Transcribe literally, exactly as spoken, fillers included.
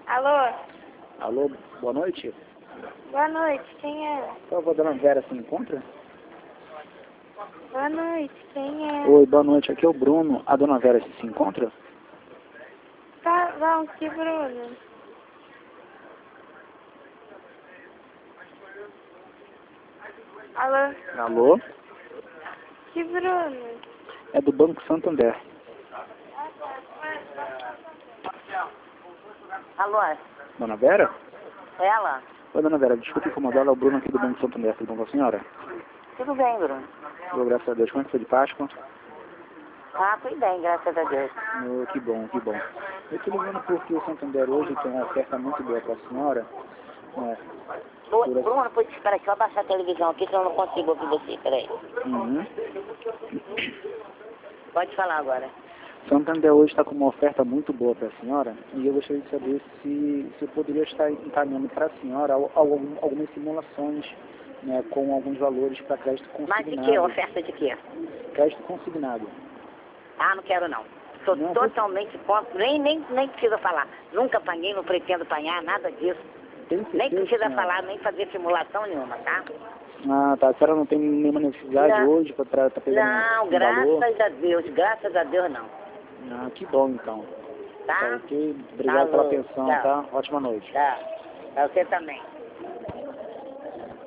Alô? Alô, boa noite. Boa noite, quem é? Por favor, dona Vera se encontra? Boa noite, quem é? Oi, boa noite, aqui é o Bruno. A dona Vera se encontra? Tá, vamos, que Bruno? Alô? Alô? Que Bruno? É do Banco Santander. Alô, Dona Vera? ela? Oi, dona Vera, desculpe incomodá-la, é o Bruno aqui do Banco Santander. Tudo bom com a senhora? Tudo bem, Bruno? Oh, graças a Deus. Como é que foi de Páscoa? Ah, fui bem, graças a Deus. Oh, que bom, que bom. Eu estou ligando porque o Santander hoje tem uma oferta muito boa para a senhora. É, Ô, por... Bruno, pode esperar, deixa eu abaixar a televisão aqui, senão eu não consigo ouvir você, peraí. Uhum. Pode falar agora. Santander hoje está com uma oferta muito boa para a senhora e eu gostaria de saber se, se eu poderia estar encaminhando para a senhora al- algum, algumas simulações, né, com alguns valores para crédito Mas de consignado. que? Oferta de quê? Crédito consignado. Ah, não quero não. Sou Não, totalmente contra, nem, nem, nem precisa falar. Nunca apanhei, não pretendo apanhar, nada disso. Tem certeza, Nem precisa senhora? falar, nem fazer simulação nenhuma, tá? Ah, tá. A senhora não tem nenhuma necessidade Não. hoje para estar pegando Não, um valor? graças a Deus, graças a Deus não. Ah, que bom então. Tá? Tá ok? Obrigado pela Falou, atenção, tchau. tá? Ótima noite. Tá. Pra você também.